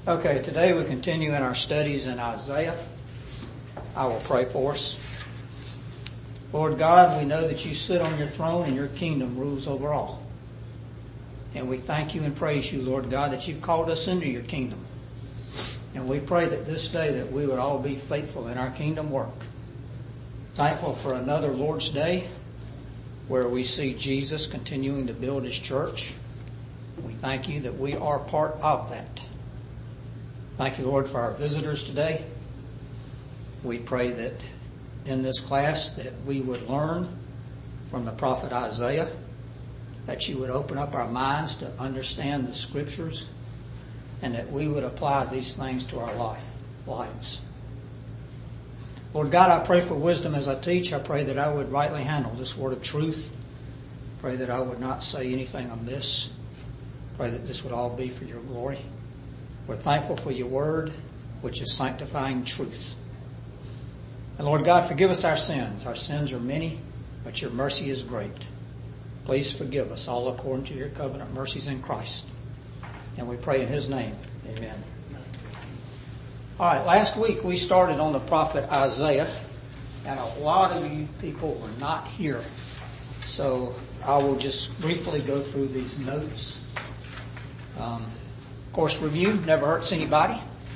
Okay, today we continue in our studies in Isaiah. I will pray for us. Lord God, we know that you sit on your throne and your kingdom rules over all. And we thank you and praise you, Lord God, that you've called us into your kingdom. And we pray that this day that we would all be faithful in our kingdom work. Thankful for another Lord's Day where we see Jesus continuing to build his church. We thank you that we are part of that. Thank you, Lord, for our visitors today. We pray that in this class that we would learn from the prophet Isaiah, that you would open up our minds to understand the scriptures, and that we would apply these things to our lives. Lord God, I pray for wisdom as I teach. I pray that I would rightly handle this word of truth. Pray that I would not say anything amiss. Pray that this would all be for your glory. We're thankful for your word, which is sanctifying truth. And Lord God, forgive us our sins. Our sins are many, but your mercy is great. Please forgive us, all according to your covenant mercies in Christ. And we pray in his name. Amen. All right, last week we started on the prophet Isaiah, and a lot of you people were not here. So I will just briefly go through these notes. Of course, review never hurts anybody.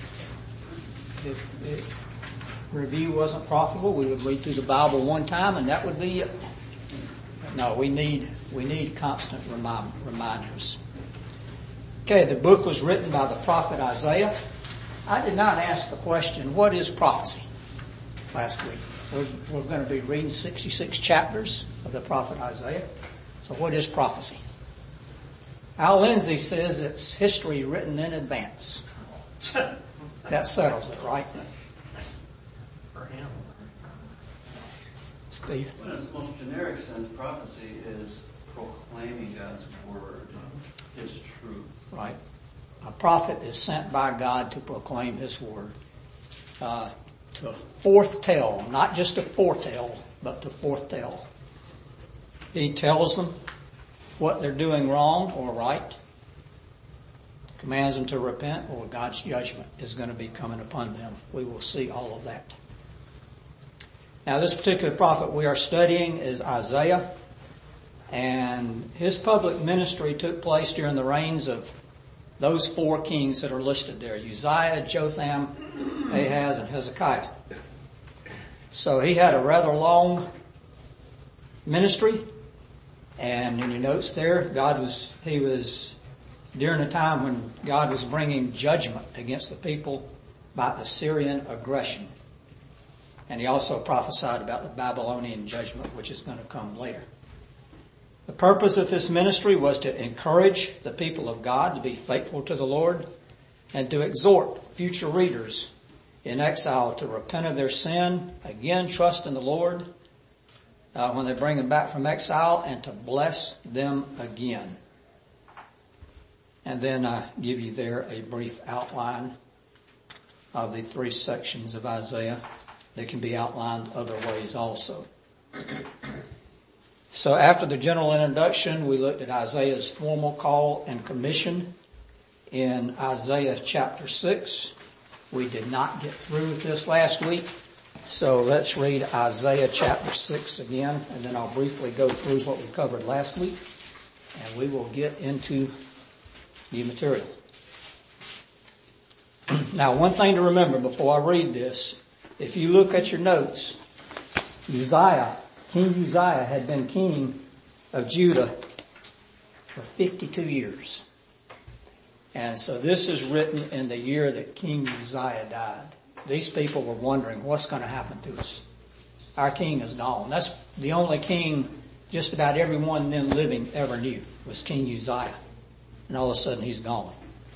If review wasn't profitable, we would read through the Bible one time and that would be it. No, we need constant reminders. Okay, the book was written by the prophet Isaiah. I did not ask the question, what is prophecy? Last week. We're going to be reading 66 chapters of the prophet Isaiah. So what is prophecy? Al Lindsay says it's history written in advance. That settles it, right? For him. Steve? In its most generic sense, prophecy is proclaiming God's word, his truth. Right. A prophet is sent by God to proclaim his word. To foretell, not just to foretell, but to foretell. He tells them what they're doing wrong or right, commands them to repent, or God's judgment is going to be coming upon them. We will see all of that. Now, this particular prophet we are studying is Isaiah, and his public ministry took place during the reigns of those four kings that are listed there: Uzziah, Jotham, Ahaz, and Hezekiah. So he had a rather long ministry. And in your notes there, he was during a time when God was bringing judgment against the people by Assyrian aggression. And he also prophesied about the Babylonian judgment, which is going to come later. The purpose of his ministry was to encourage the people of God to be faithful to the Lord and to exhort future readers in exile to repent of their sin, again trust in the Lord, when they bring them back from exile, and to bless them again. And then I give you there a brief outline of the three sections of Isaiah. They can be outlined other ways also. So after the general introduction, we looked at Isaiah's formal call and commission in Isaiah chapter 6. We did not get through with this last week. So let's read Isaiah chapter 6 again, and then I'll briefly go through what we covered last week, and we will get into new material. Now, one thing to remember before I read this, if you look at your notes, King Uzziah had been king of Judah for 52 years. And so this is written in the year that King Uzziah died. These people were wondering, what's going to happen to us? Our king is gone. That's the only king just about everyone then living ever knew was King Uzziah. And all of a sudden he's gone.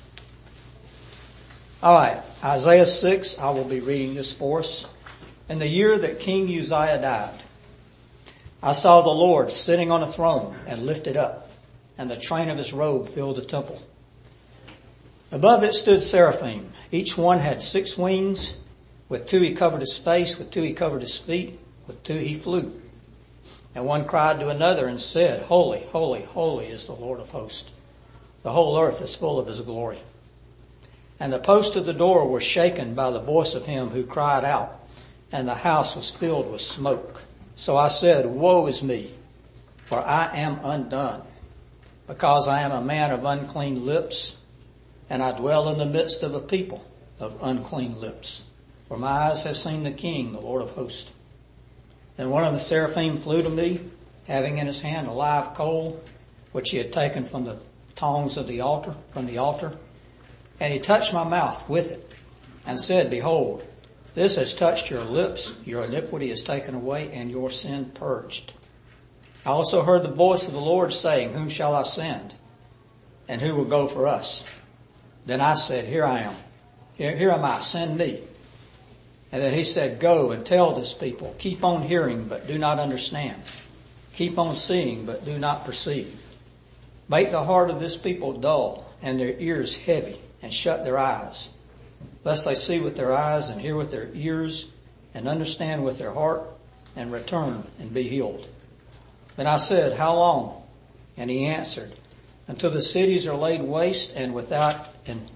All right, Isaiah 6, I will be reading this for us. In the year that King Uzziah died, I saw the Lord sitting on a throne and lifted up, and the train of his robe filled the temple. Above it stood seraphim. Each one had 6 wings. With 2 he covered his face, with 2 he covered his feet, with 2 he flew. And one cried to another and said, Holy, holy, holy is the Lord of hosts. The whole earth is full of his glory. And the posts of the door were shaken by the voice of him who cried out, and the house was filled with smoke. So I said, Woe is me, for I am undone, because I am a man of unclean lips, and I dwell in the midst of a people of unclean lips. For my eyes have seen the King, the Lord of hosts. Then one of the seraphim flew to me, having in his hand a live coal, which he had taken from the tongs of the altar, and he touched my mouth with it, and said, Behold, this has touched your lips, your iniquity is taken away, and your sin purged. I also heard the voice of the Lord saying, Whom shall I send? And who will go for us? Then I said, Here I am. Here am I, send me. And then he said, Go and tell this people, keep on hearing, but do not understand. Keep on seeing, but do not perceive. Make the heart of this people dull, and their ears heavy, and shut their eyes, lest they see with their eyes, and hear with their ears, and understand with their heart, and return and be healed. Then I said, How long? And he answered, Until the cities are laid waste and without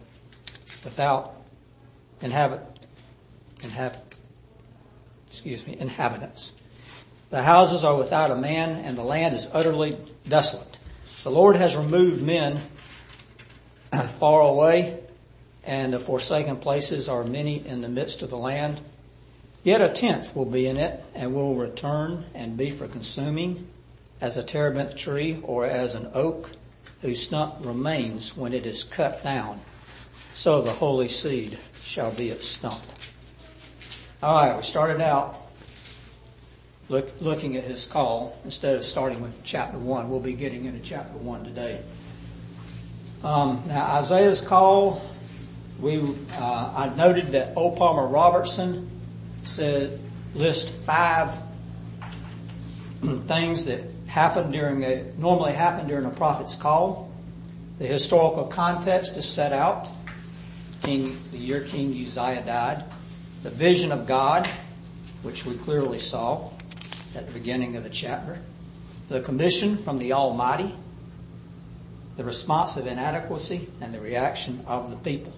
inhabitants. The houses are without a man, and the land is utterly desolate. The Lord has removed men far away, and the forsaken places are many in the midst of the land. Yet a tenth will be in it, and will return and be for consuming, as a terebinth tree, or as an oak whose stump remains when it is cut down. So the holy seed shall be its stump. All right, we started out looking at his call. Instead of starting with chapter 1, we'll be getting into chapter 1 today. Now, Isaiah's call, I noted that O. Palmer Robertson list 5 things that normally happen during a prophet's call. The historical context is set out. The year King Uzziah died. The vision of God, which we clearly saw at the beginning of the chapter. The commission from the Almighty. The response of inadequacy, and the reaction of the people.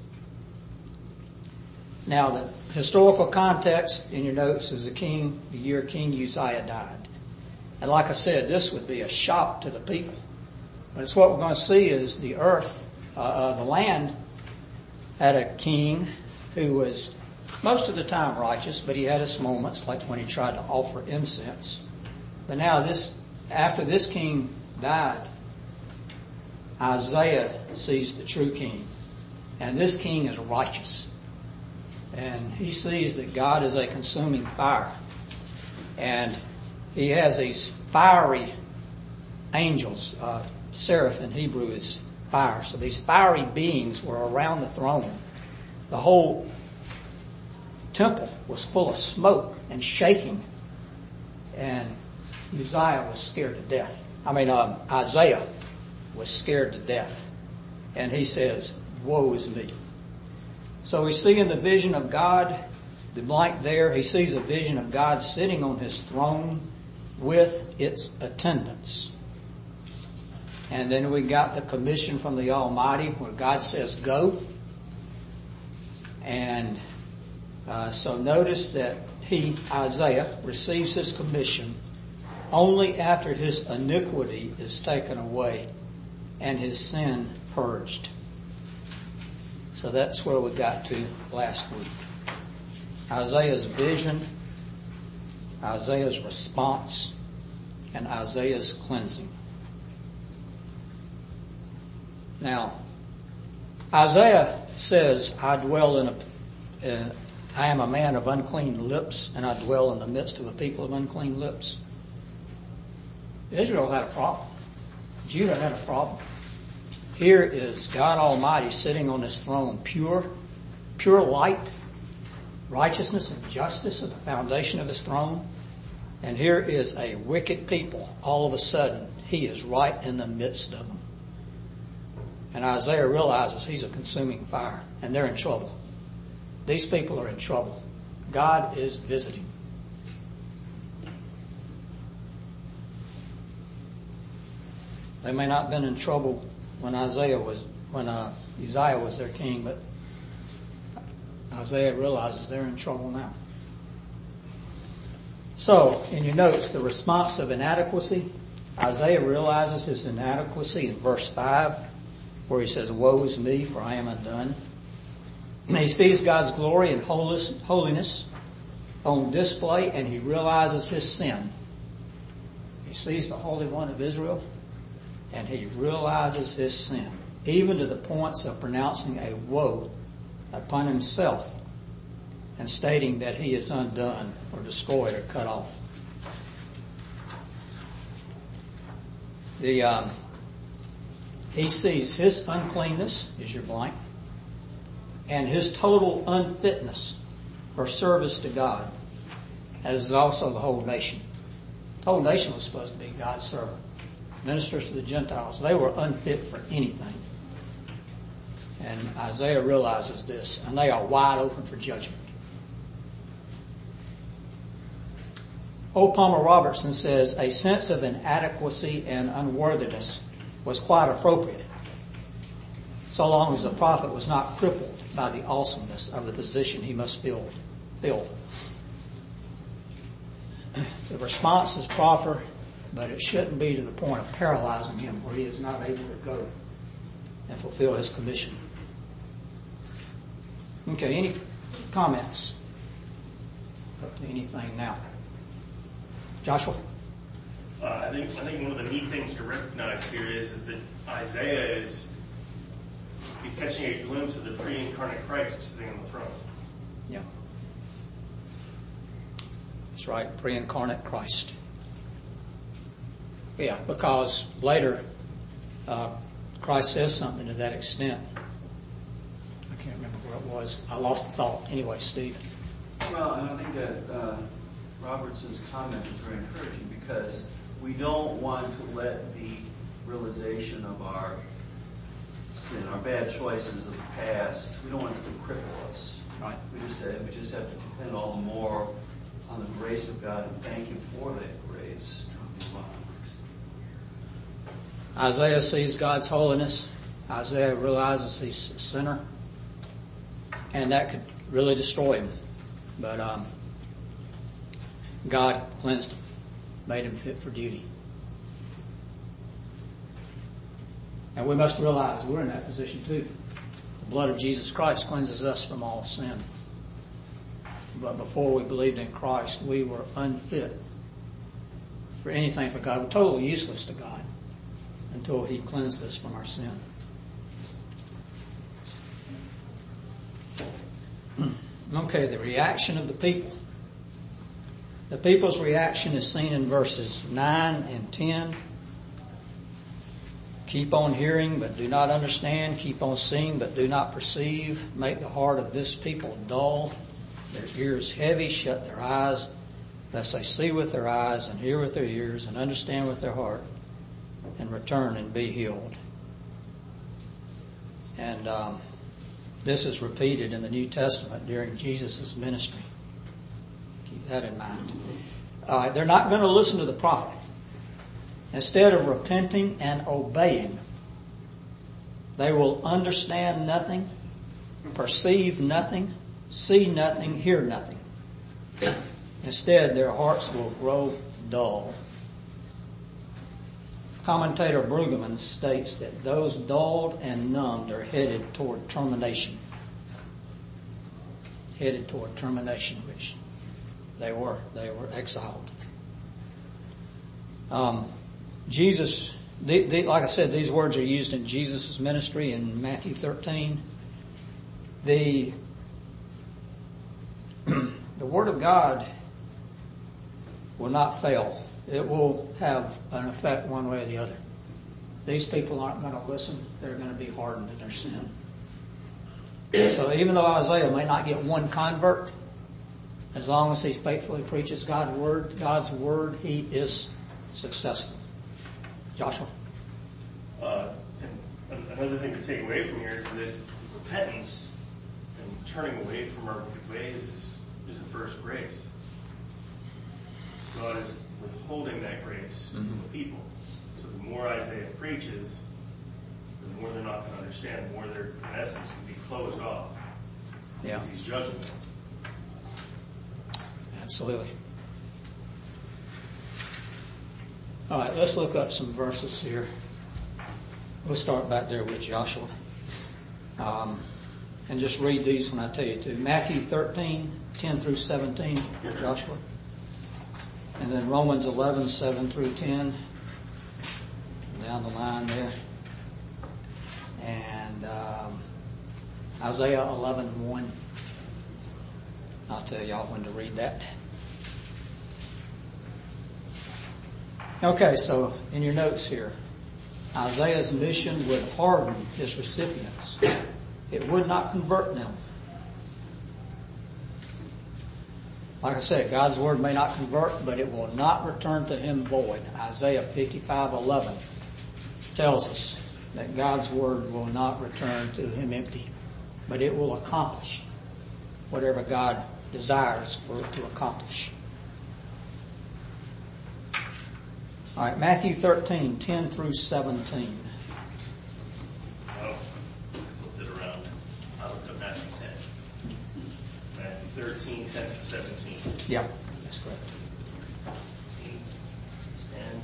Now, the historical context in your notes is the year King Uzziah died. And like I said, this would be a shock to the people. But it's what we're going to see is the earth, the land, had a king who was most of the time righteous, but he had his moments, like when he tried to offer incense. But now after this king died, Isaiah sees the true king. And this king is righteous. And he sees that God is a consuming fire. And he has these fiery angels. Seraph in Hebrew is fire. So these fiery beings were around the throne. The whole temple was full of smoke and shaking. And Isaiah was scared to death. Isaiah was scared to death. And he says, Woe is me. So we see in the vision of God, the blank there, he sees a vision of God sitting on his throne with its attendants. And then we got the commission from the Almighty where God says, Go. And so notice that Isaiah, receives his commission only after his iniquity is taken away and his sin purged. So that's where we got to last week. Isaiah's vision, Isaiah's response, and Isaiah's cleansing. Now, Isaiah says, I am a man of unclean lips, and I dwell in the midst of a people of unclean lips. Israel had a problem. Judah had a problem. Here is God Almighty sitting on his throne, pure light, righteousness and justice at the foundation of his throne. And here is a wicked people. All of a sudden, he is right in the midst of them. And Isaiah realizes he's a consuming fire, and they're in trouble. These people are in trouble. God is visiting. They may not have been in trouble when Uzziah was their king, but Isaiah realizes they're in trouble now. So, in your notes, the response of inadequacy, Isaiah realizes his inadequacy in verse 5, where he says, "Woe is me, for I am undone." And he sees God's glory and holiness on display, and he realizes his sin. He sees the Holy One of Israel, and he realizes his sin, even to the points of pronouncing a woe upon himself and stating that he is undone or destroyed or cut off. He sees his uncleanness, is your blank, and his total unfitness for service to God, as is also the whole nation. The whole nation was supposed to be God's servant. Ministers to the Gentiles, they were unfit for anything. And Isaiah realizes this, and they are wide open for judgment. O. Palmer Robertson says, a sense of inadequacy and unworthiness was quite appropriate, so long as the prophet was not crippled by the awesomeness of the position he must fill. The response is proper, but it shouldn't be to the point of paralyzing him where he is not able to go and fulfill his commission. Okay, any comments? Up to anything now? Joshua? I think one of the neat things to recognize here is that Isaiah he's catching a glimpse of the pre-incarnate Christ sitting on the throne. Yeah. That's right, pre-incarnate Christ. Yeah, because later Christ says something to that extent. I can't remember where it was. I lost the thought. Anyway, Steve. Well, and I think that Robertson's comment is very encouraging, because we don't want to let the realization of our sin, our bad choices of the past, we don't want it to cripple us. Right. We just have to depend all the more on the grace of God and thank Him for that grace. Isaiah sees God's holiness. Isaiah realizes he's a sinner, and that could really destroy him. But God cleansed him, made him fit for duty. And we must realize we're in that position too. The blood of Jesus Christ cleanses us from all sin. But before we believed in Christ, we were unfit for anything for God. We were totally useless to God until He cleansed us from our sin. Okay, the reaction of the people. The people's reaction is seen in verses 9 and 10. Keep on hearing, but do not understand. Keep on seeing, but do not perceive. Make the heart of this people dull, their ears heavy, shut their eyes, lest they see with their eyes and hear with their ears and understand with their heart and return and be healed. And this is repeated in the New Testament during Jesus' ministry. Keep that in mind. They're not going to listen to the prophet. Instead of repenting and obeying, they will understand nothing, perceive nothing, see nothing, hear nothing. Instead, their hearts will grow dull. Commentator Brueggemann states that those dulled and numbed are headed toward termination. Headed toward termination, which they were exiled. Jesus, like I said, these words are used in Jesus' ministry in Matthew 13. The Word of God will not fail. It will have an effect one way or the other. These people aren't going to listen. They're going to be hardened in their sin. So even though Isaiah may not get one convert, as long as he faithfully preaches God's word, he is successful. Joshua? And another thing to take away from here is that repentance and turning away from our wicked ways is a first grace. God is withholding that grace from the people. So the more Isaiah preaches, the more they're not going to understand, the more they're, in essence, going to be closed off. Yeah. Because he's judging them. Absolutely. All right, let's look up some verses here. We'll start back there with Joshua. And just read these when I tell you to. Matthew 13, 10 through 17, Joshua. And then Romans 11, 7 through 10. Down the line there. And Isaiah 11, 1. I'll tell y'all when to read that. Okay, so in your notes here, Isaiah's mission would harden his recipients. It would not convert them. Like I said, God's word may not convert, but it will not return to him void. Isaiah 55:11 tells us that God's word will not return to him empty, but it will accomplish whatever God desires for it to accomplish. All right, Matthew 13, 10 through 17. Oh, flipped it around. I looked up Matthew 10. Matthew 13, 10 through 17. Yeah, that's correct. 10.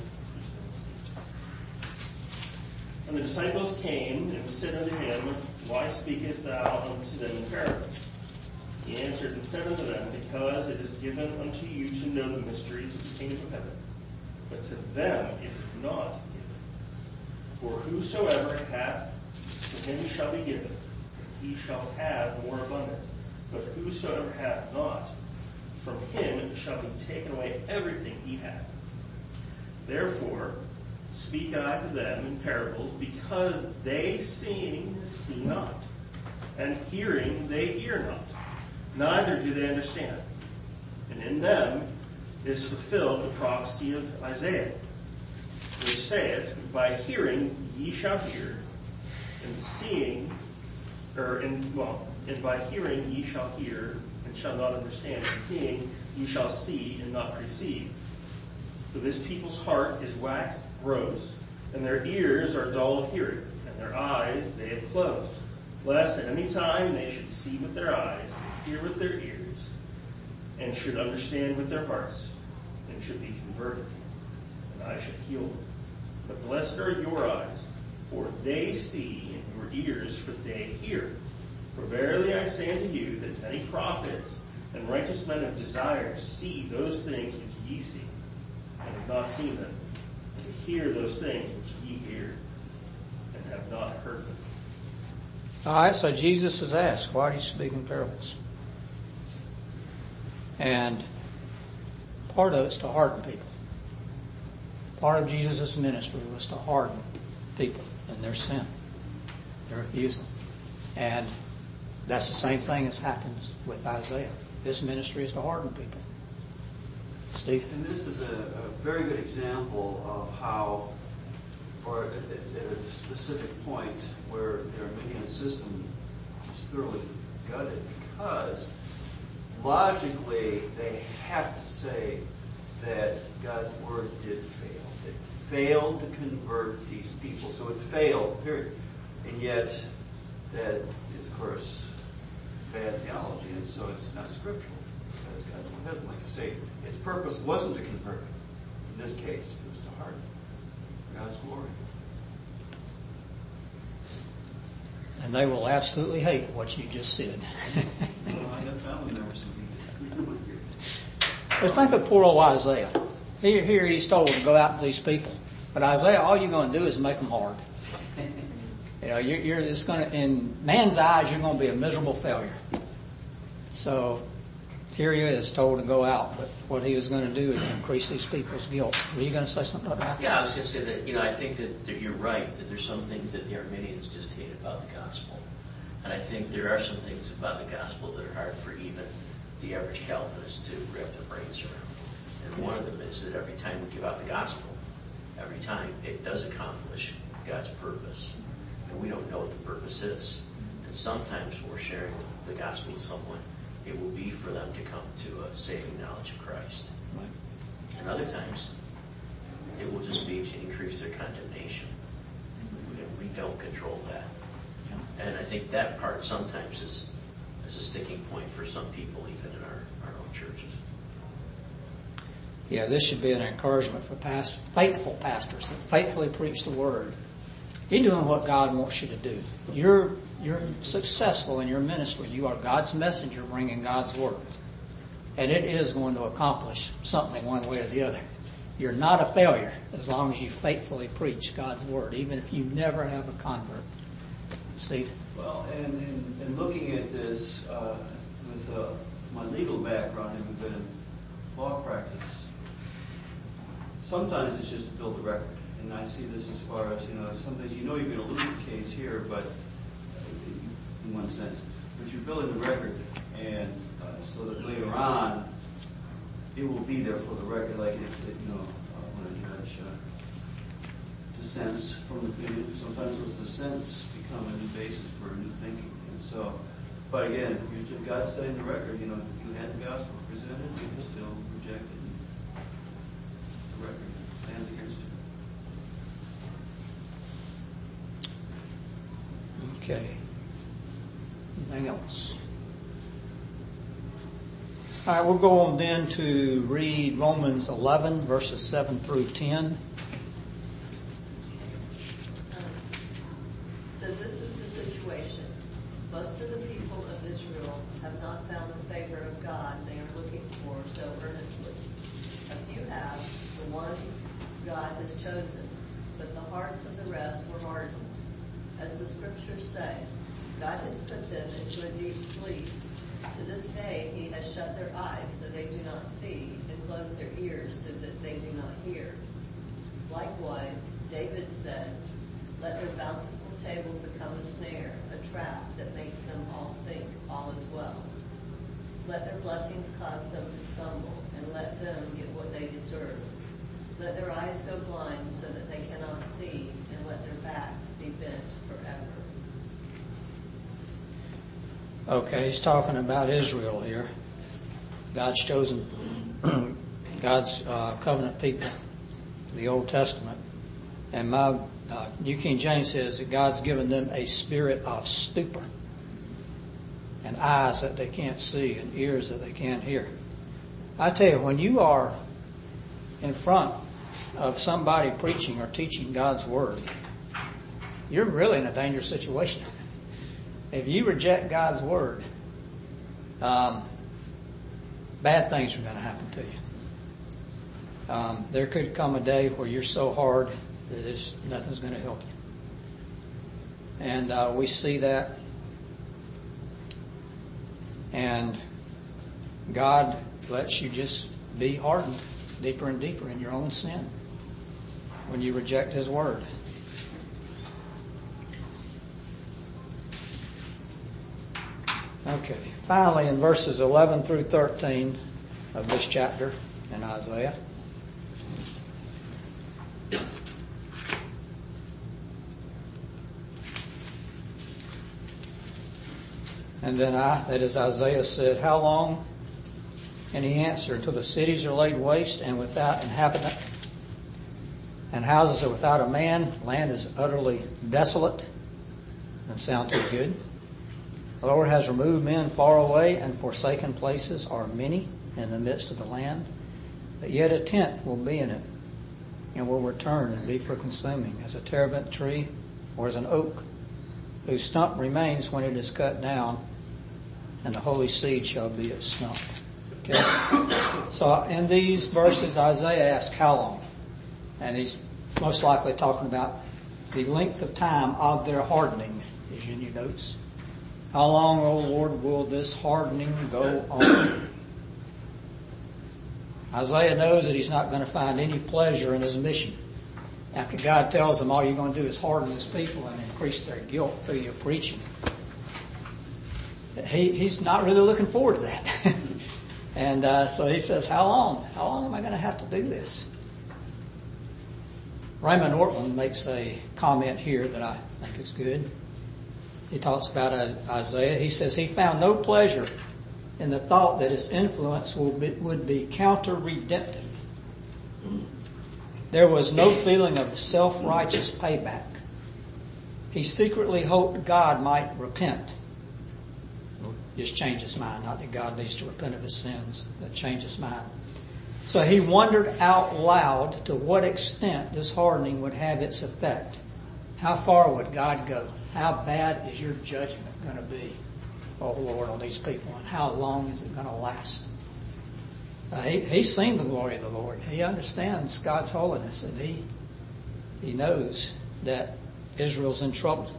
And the disciples came and said unto him, Why speakest thou unto them in parables? He answered and said unto them, Because it is given unto you to know the mysteries of the kingdom of heaven, but to them it is not given. For whosoever hath, to him shall be given, he shall have more abundance. But whosoever hath not, from him shall be taken away everything he hath. Therefore speak I to them in parables, because they seeing see not, and hearing they hear not, neither do they understand. And in them is fulfilled the prophecy of Isaiah, which saith, By hearing ye shall hear, and seeing, and by hearing ye shall hear, and shall not understand, and seeing ye shall see, and not perceive. For this people's heart is waxed gross, and their ears are dull of hearing, and their eyes they have closed, lest at any time they should see with their eyes, and hear with their ears, and should understand with their hearts, and should be converted, and I should heal them. But blessed are your eyes, for they see, and your ears, for they hear. For verily I say unto you, that many prophets and righteous men have desired to see those things which ye see, and have not seen them, and to hear those things which ye hear, and have not heard them. All right, so Jesus is asked, why do you speak in parables? And part of it's to harden people. Part of Jesus' ministry was to harden people in their sin, their refusal. And that's the same thing as happens with Isaiah. This ministry is to harden people. Steve? And this is a very good example of how, or at a specific point where the Arminian system is thoroughly gutted, because logically they have to say that God's word did fail. It failed to convert these people. So it failed, period. And yet that is, of course, bad theology, and so it's not scriptural. Because God's word, like I say, its purpose wasn't to convert. In this case, it was to harden for God's glory. And they will absolutely hate what you just said. I got family members who need it. But think of poor old Isaiah. Here he's told to go out to these people. But Isaiah, all you're going to do is make them hard. You know, you're it's going to, in man's eyes, you're going to be a miserable failure. So here he is told to go out, but what he was going to do is increase these people's guilt. Were you going to say something about that? Yeah, I was going to say that, I think that you're right, that there's some things that the Arminians just hate about the gospel. And I think there are some things about the gospel that are hard for even the average Calvinist to wrap their brains around. And one of them is that every time we give out the gospel, every time it does accomplish God's purpose. And we don't know what the purpose is. And sometimes when we're sharing the gospel with someone, it will be for them to come to a saving knowledge of Christ. Right. And other times, it will just be to increase their condemnation. We don't control that. Yeah. And I think that part sometimes is as a sticking point for some people, even in our own churches. Yeah, this should be an encouragement for faithful pastors that faithfully preach the Word. You're doing what God wants you to do. You're successful in your ministry. You are God's messenger bringing God's Word. And it is going to accomplish something one way or the other. You're not a failure as long as you faithfully preach God's Word, even if you never have a convert. Steve? Well, and looking at this with my legal background, having been in law practice, sometimes it's just to build a record. And I see this as far as, sometimes you're going to lose a case here, but in one sense, but you're building the record, and so that later on, it will be there for the record, like it's when a judge dissents from the opinion. Sometimes those dissents become a new basis for new thinking. And so, but again, God's setting the record. You had the gospel presented, you still rejected it. The record stands against you. Okay. Anything else? All right, we'll go on then to read Romans 11, verses 7 through 10. So this is the situation. Most of the people of Israel have not found the favor of God they are looking for so earnestly. A few have, the ones God has chosen, but the hearts of the rest were hardened. As the scriptures say, God has put them into a deep sleep. To this day he has shut their eyes so they do not see, and closed their ears so that they do not hear. Likewise, David said, let their bountiful table become a snare, a trap that makes them all think all is well. Let their blessings cause them to stumble, and let them get what they deserve. Let their eyes go blind so that they cannot see, and let their backs be bent forever. Okay, he's talking about Israel here. God's chosen, God's covenant people, the Old Testament. And my New King James says that God's given them a spirit of stupor, and eyes that they can't see, and ears that they can't hear. I tell you, when you are in front of somebody preaching or teaching God's Word, you're really in a dangerous situation. If you reject God's Word, bad things are going to happen to you. There could come a day where you're so hard that nothing's going to help you. And we see that. And God lets you just be hardened deeper and deeper in your own sin when you reject His Word. Okay, finally in verses 11 through 13 of this chapter in Isaiah. And then that is Isaiah said, how long? And he answered, until the cities are laid waste and without inhabitant, and houses are without a man, land is utterly desolate. Doesn't sound too good. The Lord has removed men far away, and forsaken places are many in the midst of the land. But yet a tenth will be in it, and will return and be for consuming, as a terebinth tree or as an oak, whose stump remains when it is cut down, and the holy seed shall be its stump. Okay? So in these verses, Isaiah asks how long? And he's most likely talking about the length of time of their hardening, is in your notes. How long, O Lord, will this hardening go on? Isaiah knows that he's not going to find any pleasure in his mission. After God tells him all you're going to do is harden his people and increase their guilt through your preaching, he's not really looking forward to that. And so he says, how long? How long am I going to have to do this? Raymond Ortland makes a comment here that I think is good. He talks about Isaiah. He says he found no pleasure in the thought that his influence would be counter-redemptive. There was no feeling of self-righteous payback. He secretly hoped God might repent. just change his mind. Not that God needs to repent of his sins, but change his mind. So he wondered out loud to what extent this hardening would have its effect. How far would God go? How bad is your judgment going to be, oh Lord, on these people? And how long is it going to last? He's seen the glory of the Lord. He understands God's holiness, and he knows that Israel's in trouble.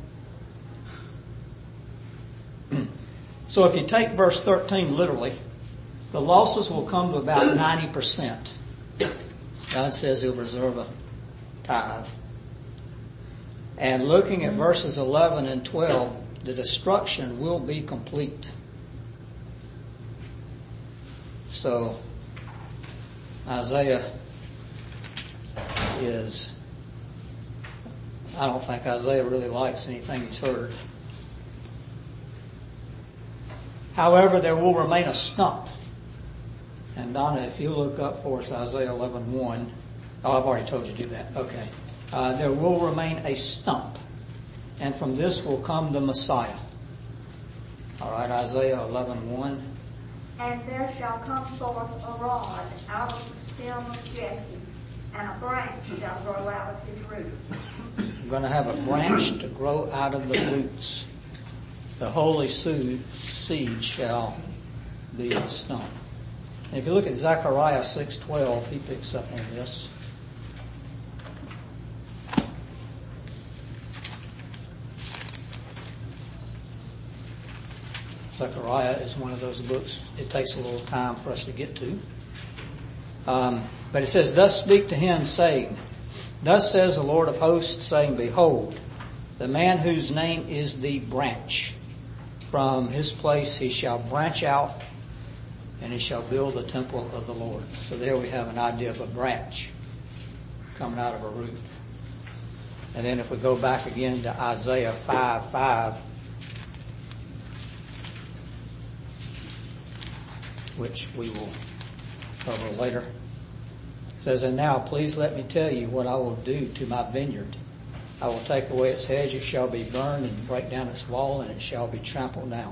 So if you take verse 13 literally, the losses will come to about 90%. God says he'll reserve a tithe. And looking at verses 11 and 12, the destruction will be complete. So Isaiah I don't think Isaiah really likes anything he's heard. However, there will remain a stump. And Donna, if you look up for us Isaiah 11:1. Oh, I've already told you to do that. Okay. There will remain a stump. And from this will come the Messiah. All right, Isaiah 11:1. And there shall come forth a rod out of the stem of Jesse, and a branch shall grow out of his roots. You're going to have a branch to grow out of the roots. The holy seed shall be the stump. And if you look at Zechariah 6:12, he picks up on this. Zechariah is one of those books it takes a little time for us to get to. But it says, Thus speak to him, saying, Thus says the Lord of hosts, saying, Behold, the man whose name is the branch. From his place he shall branch out, and he shall build the temple of the Lord. So there we have an idea of a branch coming out of a root. And then if we go back again to Isaiah 5:5, which we will cover later. It says, And now please let me tell you what I will do to my vineyard. I will take away its hedge, it shall be burned, and break down its wall, and it shall be trampled down.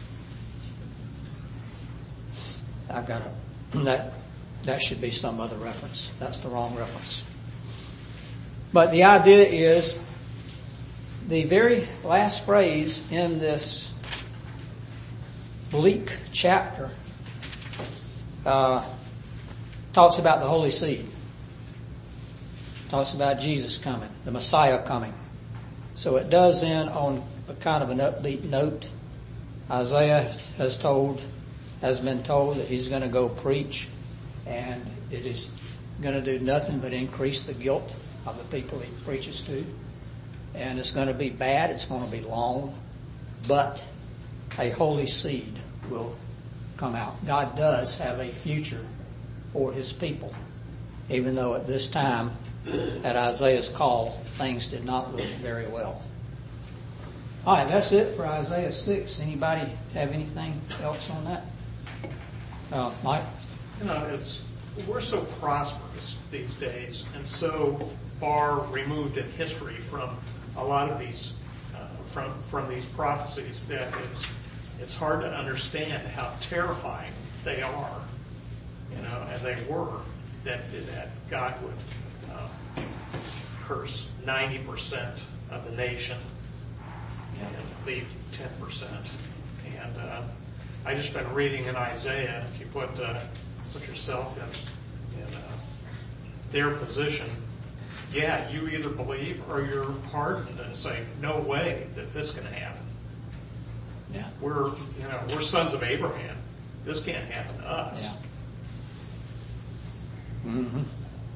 I've got that should be some other reference. That's the wrong reference. But the idea is, the very last phrase in this bleak chapter talks about the holy seed. Talks about Jesus coming, the Messiah coming. So it does end on a kind of an upbeat note. Isaiah has been told that he's going to go preach, and it is going to do nothing but increase the guilt of the people he preaches to. And it's going to be bad, it's going to be long, but a holy seed will come out. God does have a future for his people, even though at this time, at Isaiah's call, things did not look very well. All right, that's it for Isaiah 6. Anybody have anything else on that? Mike? We're so prosperous these days and so far removed in history from a lot of these from these prophecies that it's hard to understand how terrifying they are, and they were, that God would curse 90% of the nation and leave 10%. And I just been reading in Isaiah. If you put yourself in their position, you either believe or you're hardened and say, "No way that this can happen." Yeah, we're sons of Abraham. This can't happen to us. Yeah. Mm-hmm.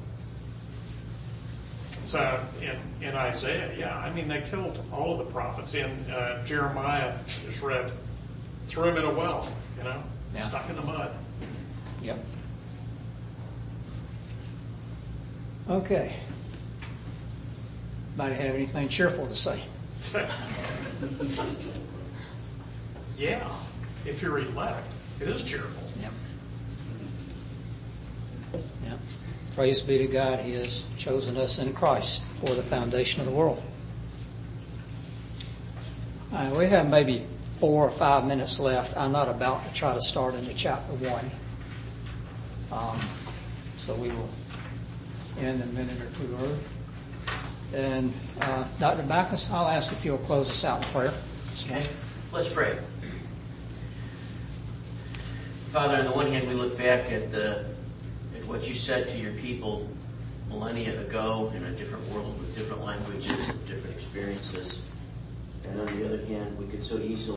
So in Isaiah, they killed all of the prophets. In Jeremiah, just read, threw him in a well, stuck in the mud. Yep. Okay. Anybody have anything cheerful to say? Yeah, if you're elect, it is cheerful. Yep. Yep. Praise be to God, He has chosen us in Christ for the foundation of the world. All right, we have maybe 4 or 5 minutes left. I'm not about to try to start into chapter 1. So we will end a minute or two early. And Dr. Backus, I'll ask if you'll close us out in prayer. Okay, let's pray. Father, on the one hand, we look back at what you said to your people millennia ago in a different world with different languages, different experiences. And on the other hand, we could so easily